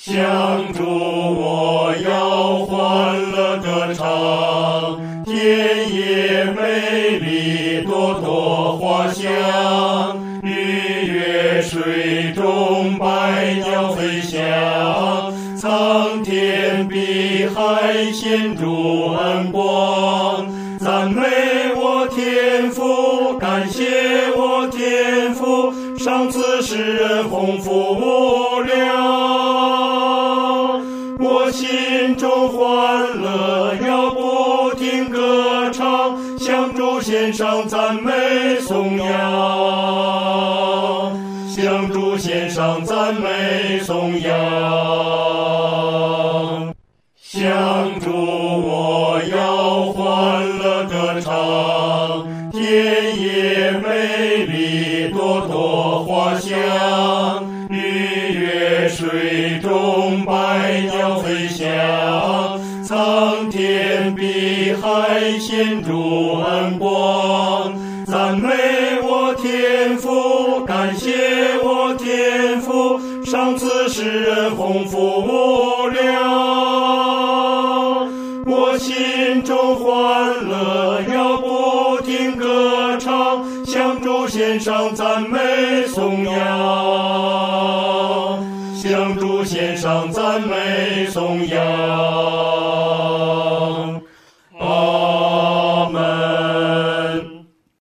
向主我要欢乐歌唱，田野美丽朵朵花香，鱼跃水中百鸟飞翔，苍天碧海显主恩光，赞美我天父，感谢我天父，赏赐世人丰富无量。我心中欢乐，要不停歌唱，向主献上赞美颂扬，向主献上赞美颂扬。向主我要欢乐歌唱，田野美丽朵朵花香，鱼跃水中百鸟飞翔，苍天碧海显主恩光，赞美我天父，感谢我天父，赏赐世人丰富无量。我心中欢乐，要不停歌唱，向主献上赞美颂扬，向主献上赞美颂扬。